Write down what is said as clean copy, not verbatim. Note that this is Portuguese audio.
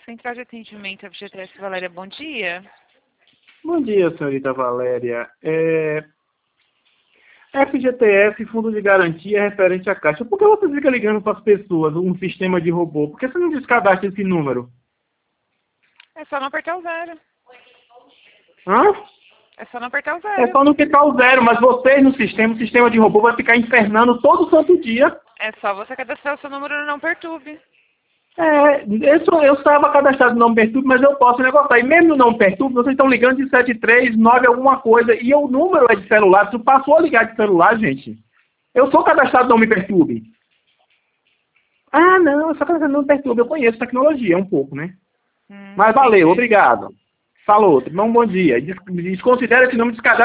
Central de Atendimento FGTS Valéria, bom dia. Bom dia, senhorita Valéria. FGTS, Fundo de Garantia, referente à Caixa. Por que você fica ligando para as pessoas um sistema de robô? Por que você não descadastra esse número? É só não apertar o zero. Hã? É só não apertar o É zero. só não ficar o zero, mas vocês no sistema, o sistema de robô vai ficar infernando todo santo dia. É só você cadastrar o seu número no Não Perturbe. Eu estava cadastrado no Não Perturbe, mas eu posso negociar. E mesmo no Não Perturbe, vocês estão ligando de 739 alguma coisa, e o número é de celular. Se passou a ligar de celular, gente, eu sou cadastrado no Não Me Perturbe. Ah, não, eu sou cadastrado no Não Me Perturbe. Eu conheço tecnologia um pouco, né? Mas valeu, Entendi. obrigado. Falou, bom dia. Desconsidera esse nome de